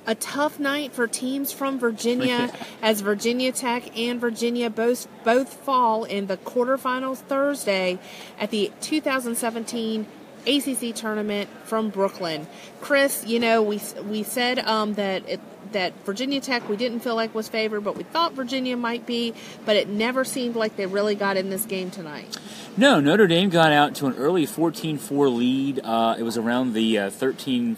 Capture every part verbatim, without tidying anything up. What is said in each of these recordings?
a tough night for teams from Virginia as Virginia Tech and Virginia both both fall in the quarterfinals Thursday at the two thousand seventeen A C C tournament from Brooklyn. Chris, you know, we we said um, that it, that Virginia Tech we didn't feel like was favored, but we thought Virginia might be, but it never seemed like they really got in this game tonight. No, Notre Dame got out to an early fourteen four lead. Uh, it was around the uh, thirteen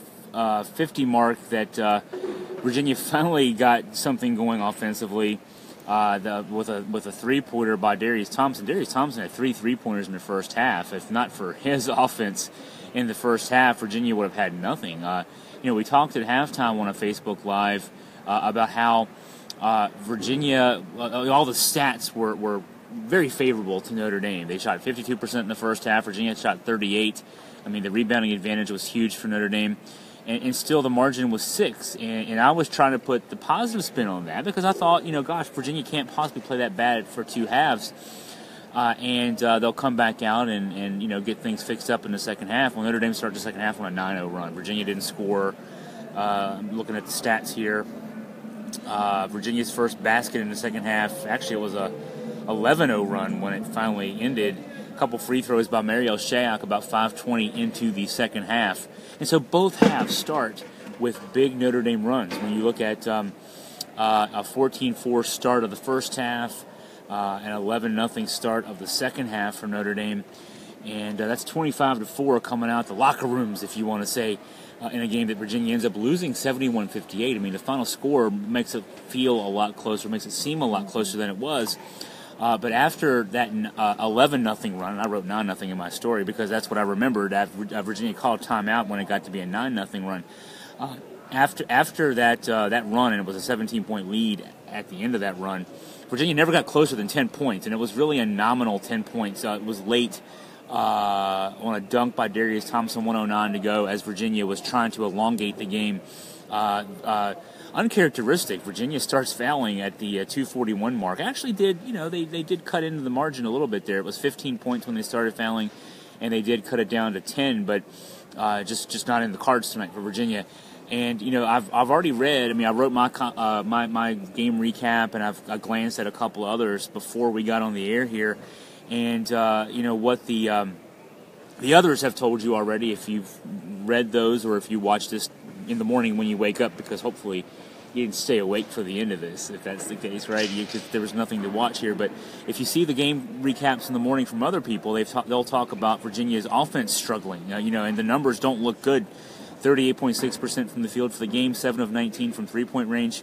fifty mark that uh, Virginia finally got something going offensively uh, the, with a with a three-pointer by Darius Thompson. Darius Thompson had three three-pointers in the first half. If not for his offense in the first half, Virginia would have had nothing. Uh, you know, we talked at halftime on a Facebook Live uh, about how uh, Virginia, uh, all the stats were, were very favorable to Notre Dame. They shot fifty-two percent in the first half. Virginia shot thirty-eight. I mean, the rebounding advantage was huge for Notre Dame. And, and still the margin was six. And, and I was trying to put the positive spin on that because I thought, you know, gosh, Virginia can't possibly play that bad for two halves. Uh, and uh, they'll come back out and, and, you know, get things fixed up in the second half. Well, Notre Dame started the second half on a nine oh run. Virginia didn't score. Uh, I'm looking at the stats here. Uh, Virginia's first basket in the second half, actually it was a eleven oh run when it finally ended. A couple free throws by Mariel Shayok about five twenty into the second half. And so both halves start with big Notre Dame runs. When you look at um, uh, a fourteen four start of the first half, uh, an eleven nothing start of the second half for Notre Dame, and uh, that's twenty-five to four coming out the locker rooms, if you want to say, uh, in a game that Virginia ends up losing seventy-one fifty-eight. I mean, the final score makes it feel a lot closer, makes it seem a lot closer than it was. Uh, but after that uh, eleven nothing run, and I wrote nine nothing in my story because that's what I remembered, that Virginia called timeout when it got to be a nine nothing run. Uh, after after that uh, that run, and it was a seventeen-point lead at the end of that run, Virginia never got closer than ten points, and it was really a nominal ten points. Uh, it was late uh, on a dunk by Darius Thompson, one oh nine to go, as Virginia was trying to elongate the game. Uh, uh, uncharacteristic. Virginia starts fouling at the uh, two forty-one mark. Actually did, you know, they, they did cut into the margin a little bit there. It was fifteen points when they started fouling, and they did cut it down to ten, but uh, just just not in the cards tonight for Virginia. And, you know, I've I've already read, I mean, I wrote my uh, my, my game recap, and I've I glanced at a couple others before we got on the air here. And, uh, you know, what the um, the others have told you already, if you've read those or if you watch this in the morning when you wake up, because hopefully you didn't stay awake for the end of this, if that's the case, right? You, there was nothing to watch here. But if you see the game recaps in the morning from other people, they've ta- they'll talk about Virginia's offense struggling, uh, you know, and the numbers don't look good. thirty-eight point six percent from the field for the game, seven of nineteen from three-point range.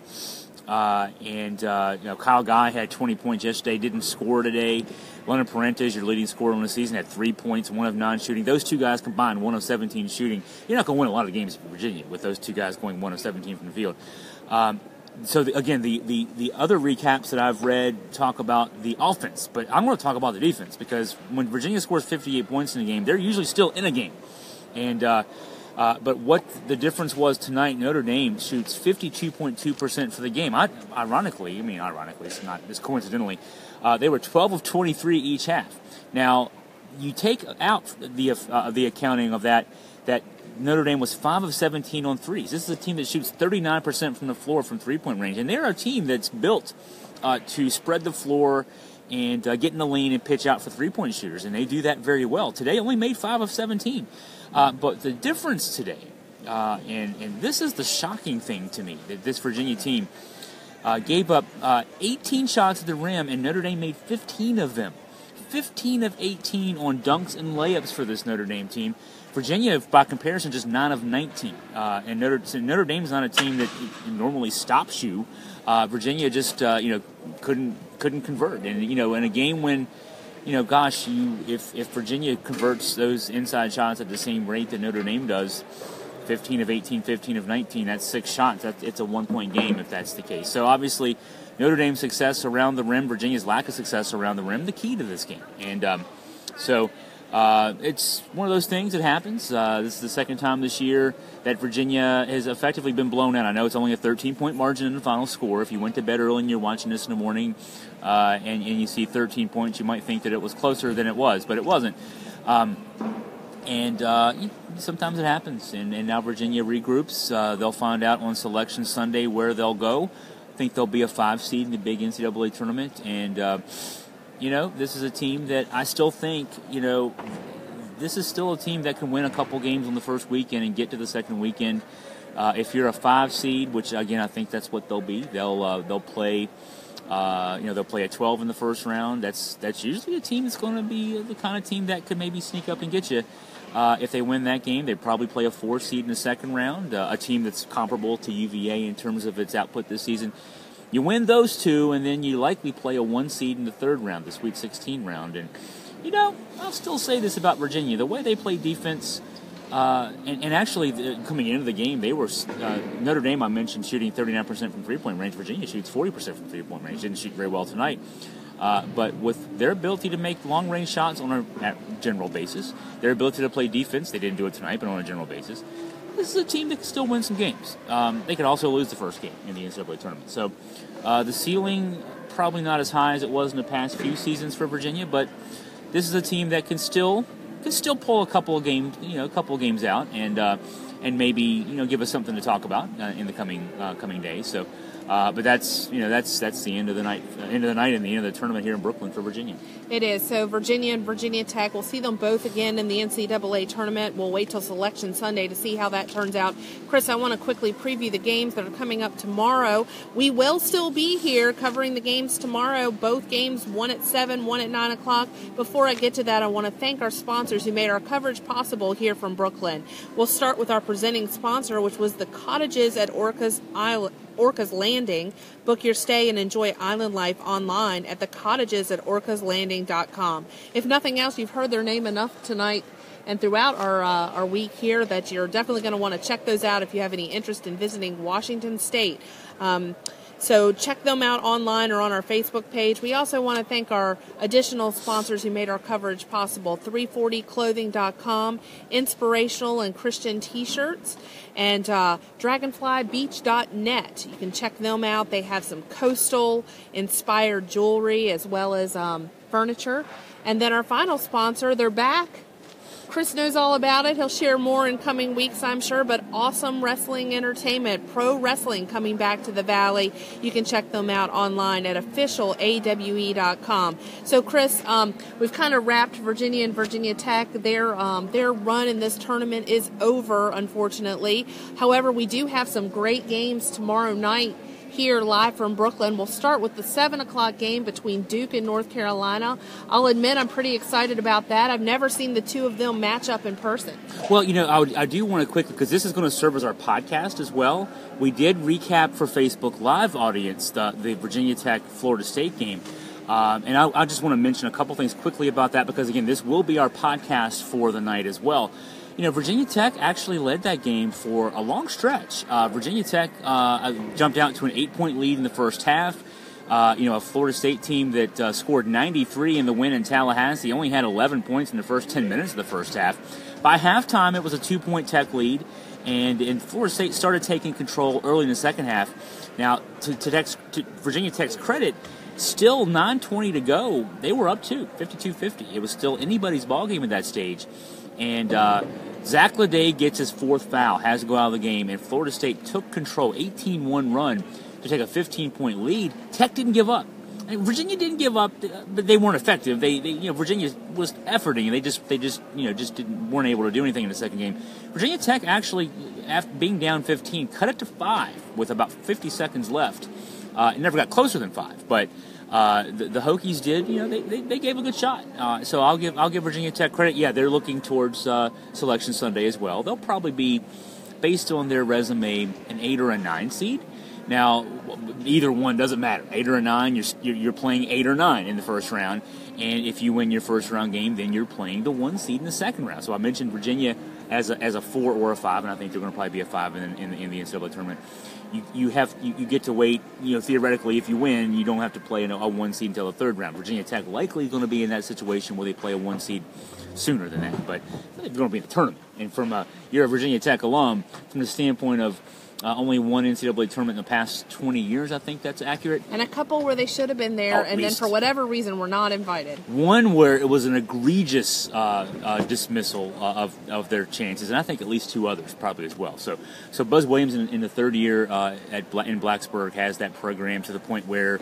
Uh, and, uh, you know, Kyle Guy had twenty points yesterday, didn't score today. Leonard Parentes, your leading scorer on the season, had three points, one of nine shooting. Those two guys combined, one of seventeen shooting. You're not going to win a lot of games for Virginia with those two guys going one of seventeen from the field. Um, so, the, again, the, the, the other recaps that I've read talk about the offense, but I'm going to talk about the defense, because when Virginia scores fifty-eight points in a game, they're usually still in a game. And uh, uh, but what the difference was tonight, Notre Dame shoots fifty-two point two percent for the game. I, ironically, I mean, ironically, it's not, it's coincidentally, uh, they were twelve of twenty-three each half. Now, you take out the uh, the accounting of that, that Notre Dame was five of seventeen on threes. This is a team that shoots thirty-nine percent from the floor from three-point range, and they're a team that's built uh, to spread the floor and uh, get in the lane and pitch out for three-point shooters, and they do that very well. Today only made five of seventeen. Uh, but the difference today, uh, and, and this is the shocking thing to me, that this Virginia team uh, gave up uh, eighteen shots at the rim, and Notre Dame made fifteen of them. fifteen of eighteen on dunks and layups for this Notre Dame team. Virginia, by comparison, just nine of nineteen. Uh, and Notre, so Notre Dame's not a team that normally stops you. Uh, Virginia just, uh, you know, couldn't couldn't convert. And, you know, in a game when, you know, gosh, you if, if Virginia converts those inside shots at the same rate that Notre Dame does, fifteen of eighteen, fifteen of nineteen, that's six shots. That's, it's a one-point game if that's the case. So, obviously, Notre Dame's success around the rim, Virginia's lack of success around the rim, the key to this game. And um, so uh, it's one of those things that happens. Uh, this is the second time this year that Virginia has effectively been blown out. I know it's only a thirteen-point margin in the final score. If you went to bed early and you're watching this in the morning uh, and, and you see thirteen points, you might think that it was closer than it was, but it wasn't. Um, And uh, sometimes it happens. And, and now Virginia regroups. Uh, they'll find out on Selection Sunday where they'll go. I think they'll be a five seed in the big N C double A tournament. And, uh, you know, this is a team that I still think, you know, this is still a team that can win a couple games on the first weekend and get to the second weekend. Uh, if you're a five seed, which, again, I think that's what they'll be, they'll uh, they'll play... Uh, you know, they'll play a twelve in the first round. That's that's usually a team that's going to be the kind of team that could maybe sneak up and get you. Uh, if they win that game, they'd probably play a four seed in the second round, uh, a team that's comparable to U V A in terms of its output this season. You win those two, and then you likely play a one seed in the third round, the Sweet sixteen round. And, you know, I'll still say this about Virginia. The way they play defense... Uh, and, and actually, the, coming into the game, they were uh, Notre Dame. I mentioned shooting thirty-nine percent from three-point range. Virginia shoots forty percent from three-point range. Didn't shoot very well tonight, uh, but with their ability to make long-range shots on a at general basis, their ability to play defense, they didn't do it tonight, but on a general basis, this is a team that can still win some games. Um, they could also lose the first game in the N C double A tournament. So uh, the ceiling probably not as high as it was in the past few seasons for Virginia, but this is a team that can still. Can still pull a couple of games, you know, a couple of games out, and uh, and maybe you know give us something to talk about uh, in the coming uh, coming days. So, uh, but that's you know that's that's the end of the night, uh, end of the night, and the end of the tournament here in Brooklyn for Virginia. It is. So Virginia and Virginia Tech, we'll see them both again in the N C double A tournament. We'll wait till Selection Sunday to see how that turns out. Chris, I want to quickly preview the games that are coming up tomorrow. We will still be here covering the games tomorrow, both games, one at seven, one at nine o'clock. Before I get to that, I want to thank our sponsors who made our coverage possible here from Brooklyn. We'll start with our presenting sponsor, which was the Cottages at Orcas Island. Orcas Landing. Book your stay and enjoy island life online at the cottages at orcas landing dot com. If nothing else, you've heard their name enough tonight and throughout our uh, our week here that you're definitely going to want to check those out if you have any interest in visiting Washington State. Um, So check them out online or on our Facebook page. We also want to thank our additional sponsors who made our coverage possible. three forty clothing dot com, inspirational and Christian t-shirts, and uh, dragonfly beach dot net. You can check them out. They have some coastal inspired jewelry as well as um, furniture. And then our final sponsor, they're back. Chris knows all about it. He'll share more in coming weeks, I'm sure, but Awesome Wrestling Entertainment, pro wrestling coming back to the Valley. You can check them out online at official A W E dot com. So, Chris, um, we've kind of wrapped Virginia and Virginia Tech. Their, um, their run in this tournament is over, unfortunately. However, we do have some great games tomorrow night here live from Brooklyn. We'll start with the seven o'clock game between Duke and North Carolina. I'll admit I'm pretty excited about that. I've never seen the two of them match up in person. Well, you know, I, would, I do want to quickly, because this is going to serve as our podcast as well. We did recap for Facebook Live audience the, the Virginia Tech-Florida State game. Um, and I, I just want to mention a couple things quickly about that because, again, this will be our podcast for the night as well. You know, Virginia Tech actually led that game for a long stretch. Uh, Virginia Tech uh, jumped out to an eight-point lead in the first half. Uh, you know, a Florida State team that uh, scored ninety-three in the win in Tallahassee only had eleven points in the first ten minutes of the first half. By halftime, it was a two-point Tech lead, and, and Florida State started taking control early in the second half. Now, to, to, Tech's, to Virginia Tech's credit, still nine twenty to go, they were up two, fifty-two fifty. It was still anybody's ballgame at that stage. And uh, Zach Leday gets his fourth foul, has to go out of the game, and Florida State took control, eighteen one run to take a fifteen-point lead. Tech didn't give up. I mean, Virginia didn't give up, but they weren't effective. They, they, you know, Virginia was efforting, and they just, they just, you know, just didn't, weren't able to do anything in the second game. Virginia Tech actually, after being down fifteen, cut it to five with about fifty seconds left. Uh, it never got closer than five, but. Uh, the, the Hokies did, you know, they, they, they gave a good shot. Uh, so I'll give I'll give Virginia Tech credit. Yeah, they're looking towards uh, Selection Sunday as well. They'll probably be, based on their resume, an eight or a nine seed. Now, either one doesn't matter. Eight or a nine, you're you're playing eight or nine in the first round, and if you win your first round game, then you're playing the one seed in the second round. So I mentioned Virginia as a as a four or a five, and I think they're going to probably be a five in in, in the N C double A tournament. You you have you, you get to wait. You know, theoretically, if you win, you don't have to play a, a one seed until the third round. Virginia Tech likely is going to be in that situation where they play a one seed sooner than that, but they're going to be in the tournament. And from a, you're a Virginia Tech alum, from the standpoint of uh, only one N C double A tournament in the past twenty years, I think that's accurate. And a couple where they should have been there, At and least. then for whatever reason were not invited. One where it was an egregious uh, uh, dismissal uh, of of their chances, and I think at least two others probably as well. So, so Buzz Williams in, in the third year uh, at Bla- in Blacksburg has that program to the point where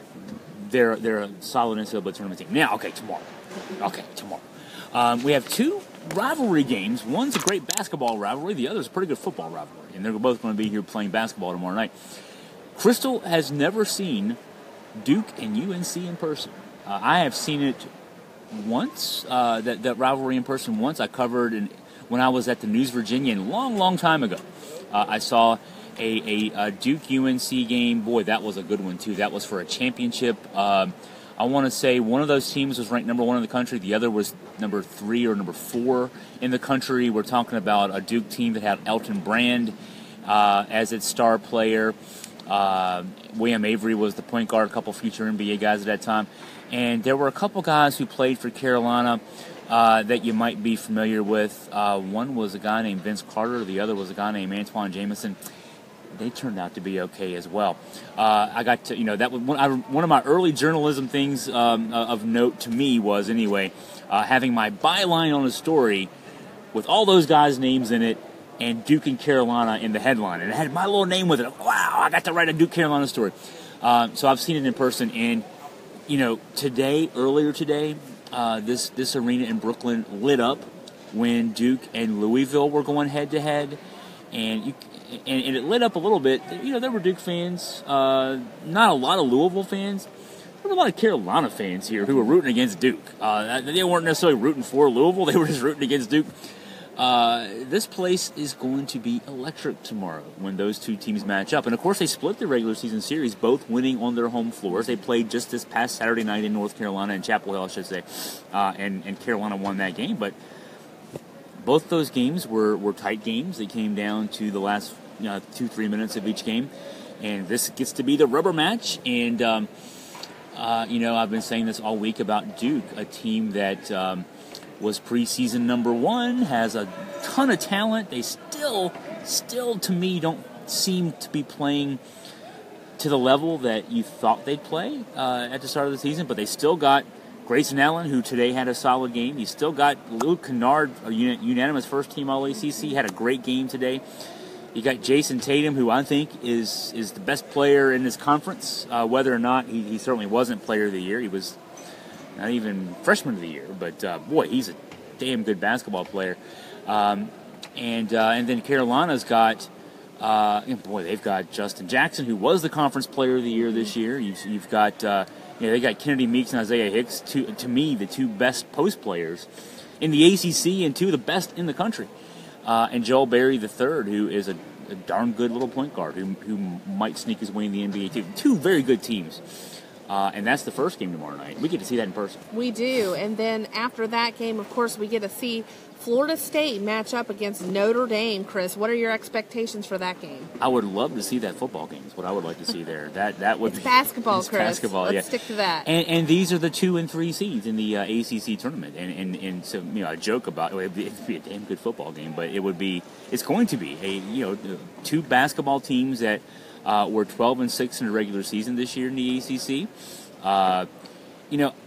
they're they're a solid N C double A tournament team. Now, okay, tomorrow. Okay, tomorrow. Um, we have two rivalry games. One's a great basketball rivalry. The other's a pretty good football rivalry. And they're both going to be here playing basketball tomorrow night. Crystal has never seen Duke and U N C in person. Uh, I have seen it once, uh, that, that rivalry in person once. I covered in, when I was at the News Virginia a long, long time ago. Uh, I saw a, a, a Duke U N C game. Boy, that was a good one, too. That was for a championship. Um, I want to say one of those teams was ranked number one in the country. The other was number three or number four in the country. We're talking about a Duke team that had Elton Brand uh, as its star player. Uh, William Avery was the point guard, a couple future N B A guys at that time. And there were a couple guys who played for Carolina uh, that you might be familiar with. Uh, one was a guy named Vince Carter. The other was a guy named Antoine Jameson. They turned out to be okay as well. Uh, I got to, you know, that was one, I, one of my early journalism things um, of note to me was, anyway, uh, having my byline on a story with all those guys' names in it and Duke and Carolina in the headline. And it had my little name with it. Wow, I got to write a Duke Carolina story. Uh, so I've seen it in person. And, you know, today, earlier today, uh, this, this arena in Brooklyn lit up when Duke and Louisville were going head-to-head. And you And, and it lit up a little bit. You know, there were Duke fans, uh, not a lot of Louisville fans. There were a lot of Carolina fans here who were rooting against Duke. Uh, they weren't necessarily rooting for Louisville. They were just rooting against Duke. Uh, this place is going to be electric tomorrow when those two teams match up. And, of course, they split the regular season series, both winning on their home floors. They played just this past Saturday night in North Carolina, in Chapel Hill, I should say, uh, and, and Carolina won that game. But both those games were, were tight games. They came down to the last you know, two, three minutes of each game. And this gets to be the rubber match. And, um, uh, you know, I've been saying this all week about Duke, a team that um, was preseason number one, has a ton of talent. They still, still, to me, don't seem to be playing to the level that you thought they'd play uh, at the start of the season. But they still got Grayson Allen, who today had a solid game. You still got Luke Kennard, a unanimous first-team All A C C, had a great game today. You got Jason Tatum, who I think is is the best player in this conference. Uh, whether or not he, he certainly wasn't Player of the Year, he was not even Freshman of the Year. But uh, boy, he's a damn good basketball player. Um, and uh, and then Carolina's got uh, boy, they've got Justin Jackson, who was the Conference Player of the Year this year. You've, you've got uh, you know, they got Kennedy Meeks and Isaiah Hicks, two, to me the two best post players in the A C C and two of the best in the country. Uh, and Joel Berry the third, who is a, a darn good little point guard who, who might sneak his way in the N B A too. Two very good teams. Uh, and that's the first game tomorrow night. We get to see that in person. We do. And then after that game, of course, we get to see Florida State match up against Notre Dame. Chris, what are your expectations for that game? I would love to see that football game is what I would like to see there. That that would it's be basketball, it's Chris. Basketball, Let's yeah. stick to that. And, and these are the two and three seeds in the uh, A C C tournament. And, and and so you know, I joke about it would be, it'd be a damn good football game, but it would be it's going to be a you know two basketball teams that uh, were twelve and six in the regular season this year in the A C C. Uh, you know,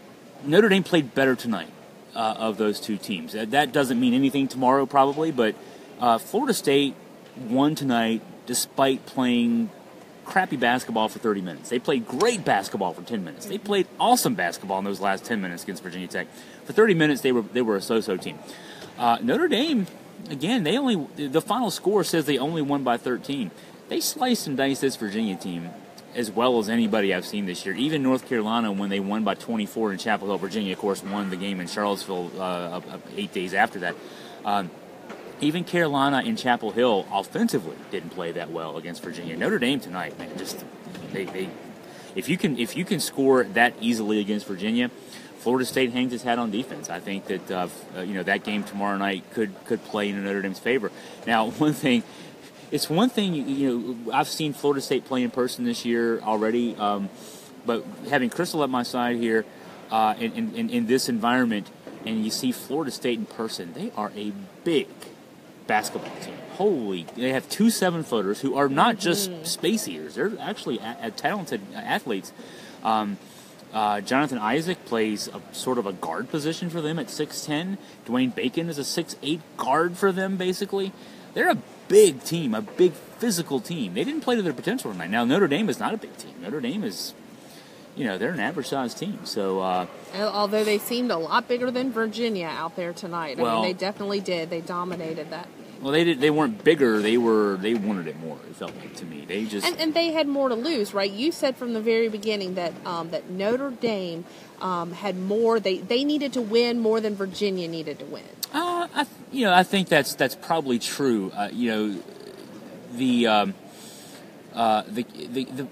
Notre Dame played better tonight uh, of those two teams. That, that doesn't mean anything tomorrow, probably, but uh, Florida State won tonight despite playing crappy basketball for thirty minutes. They played great basketball for ten minutes. They played awesome basketball in those last ten minutes against Virginia Tech. For thirty minutes, they were they were a so-so team. Uh, Notre Dame, again, they only the final score says they only won by thirteen. They sliced and diced this Virginia team as well as anybody I've seen this year. Even North Carolina, when they won by twenty-four in Chapel Hill, Virginia, of course, won the game in Charlottesville uh, eight days after that. Um, even Carolina in Chapel Hill offensively didn't play that well against Virginia. Notre Dame tonight, man, just they, they if you can if you can score that easily against Virginia, Florida State hangs its hat on defense. I think that uh, you know that game tomorrow night could could play in Notre Dame's favor. Now, one thing. It's one thing, you know, I've seen Florida State play in person this year already, um, but having Crystal at my side here uh, in, in, in this environment, and you see Florida State in person, they are a big basketball team. Holy, they have two seven-footers who are not just mm-hmm. space eaters. They're actually a, a talented athletes. Um, uh, Jonathan Isaac plays a sort of a guard position for them at six ten. Dwayne Bacon is a six eight guard for them, basically. They're a big team, a big physical team. They didn't play to their potential tonight. Now, Notre Dame is not a big team. Notre Dame is, you know, they're an average-sized team. So, uh, although they seemed a lot bigger than Virginia out there tonight. I well, mean, they definitely did. They dominated that. Well, they did. They weren't bigger. They were. They wanted it more. It felt like to me. They just and, and they had more to lose, right? You said from the very beginning that um, that Notre Dame um, had more. They they needed to win more than Virginia needed to win. Uh, I, you know, I think that's that's probably true. Uh, you know, the, um, uh, the the the.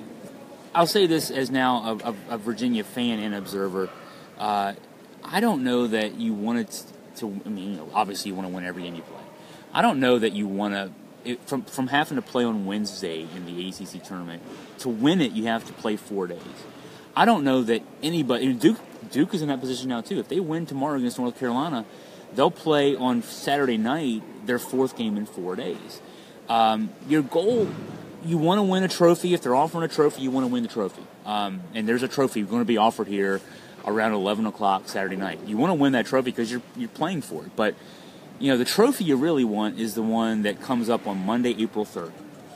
I'll say this as now a, a, a Virginia fan and observer. Uh, I don't know that you wanted to. I mean, you know, obviously you want to win every game you play. I don't know that you want to, from from having to play on Wednesday in the A C C tournament, to win it you have to play four days. I don't know that anybody, Duke Duke is in that position now too. If they win tomorrow against North Carolina, they'll play on Saturday night their fourth game in four days. Um, your goal, you want to win a trophy. If they're offering a trophy, you want to win the trophy. Um, and there's a trophy going to be offered here around eleven o'clock Saturday night. You want to win that trophy because you're you're playing for it. But you know, the trophy you really want is the one that comes up on Monday, April third.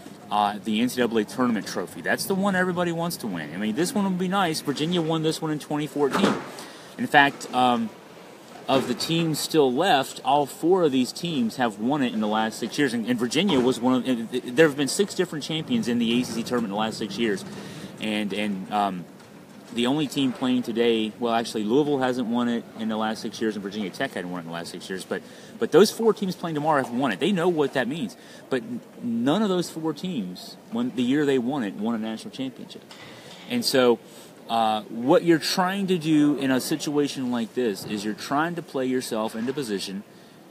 Uh, the N C double A tournament trophy. That's the one everybody wants to win. I mean, this one would be nice. Virginia won this one in twenty fourteen. In fact, um, of the teams still left, all four of these teams have won it in the last six years. And, and Virginia was one of. There have been six different champions in the A C C tournament in the last six years, and and. Um, The only team playing today, well, actually, Louisville hasn't won it in the last six years, and Virginia Tech hadn't won it in the last six years. But, but those four teams playing tomorrow have won it. They know what that means. But none of those four teams, when the year they won it, won a national championship. And so, uh, what you're trying to do in a situation like this is you're trying to play yourself into position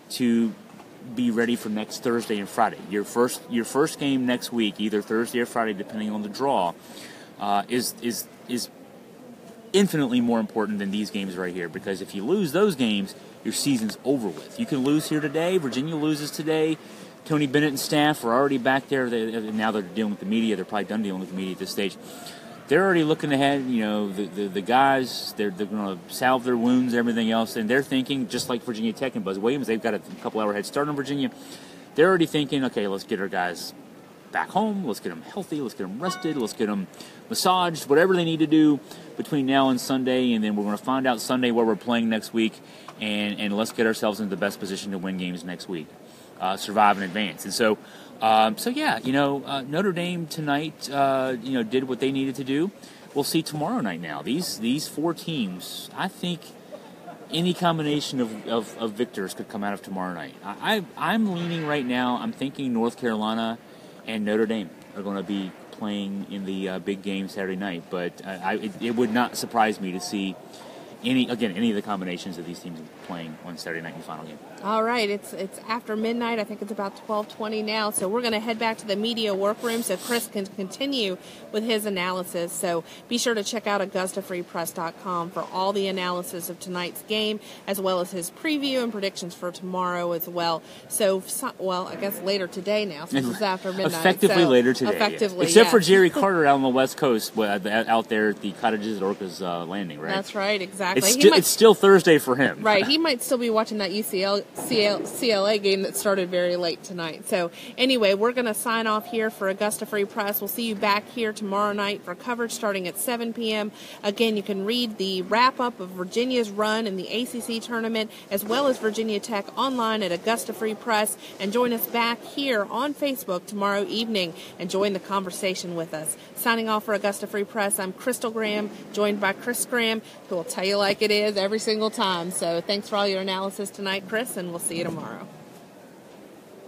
to be ready for next Thursday and Friday. Your first, your first game next week, either Thursday or Friday, depending on the draw, uh, is is is. infinitely more important than these games right here, because if you lose those games, your season's over with. You can lose here today. Virginia loses today. Tony Bennett and staff are already back there. They, now they're dealing with the media. They're probably done dealing with the media at this stage. They're already looking ahead. You know, the the, the guys, they're, they're going to salve their wounds, everything else, and they're thinking, just like Virginia Tech and Buzz Williams, they've got a couple hour head start on Virginia. They're already thinking, okay, let's get our guys back home. Let's get them healthy. Let's get them rested. Let's get them massaged, whatever they need to do between now and Sunday, and then we're going to find out Sunday where we're playing next week, and, and let's get ourselves into the best position to win games next week, uh, survive and advance. And so, um, so yeah, you know, uh, Notre Dame tonight, uh, you know, did what they needed to do. We'll see tomorrow night now. These these four teams, I think any combination of, of, of victors could come out of tomorrow night. I, I, I'm leaning right now, I'm thinking North Carolina and Notre Dame are going to be playing in the uh, big game Saturday night, but uh, I, it, it would not surprise me to see any again any of the combinations of these teams playing on Saturday night in the final game. All right, it's it's after midnight. I think it's about twelve twenty now, so we're going to head back to the media workroom so Chris can continue with his analysis. So be sure to check out Augusta Free Press dot com for all the analysis of tonight's game, as well as his preview and predictions for tomorrow as well. So, well, I guess later today now, since it's after midnight. Effectively so, later today. Effectively, yes. Except yes. for Jerry Carter out on the West Coast, out there at the Cottages at Orca's uh, Landing, right? That's right, exactly. It's, He sti- might, it's still Thursday for him. Right, he might still be watching that U C L, C L, C L A game that started very late tonight. So anyway, we're going to sign off here for Augusta Free Press. We'll see you back here tomorrow night for coverage starting at seven p.m. Again, you can read the wrap-up of Virginia's run in the A C C tournament, as well as Virginia Tech online at Augusta Free Press, and join us back here on Facebook tomorrow evening and join the conversation with us. Signing off for Augusta Free Press, I'm Crystal Graham, joined by Chris Graham, who will tell you like it is every single time. So thanks for all your analysis tonight, Chris, and we'll see you tomorrow.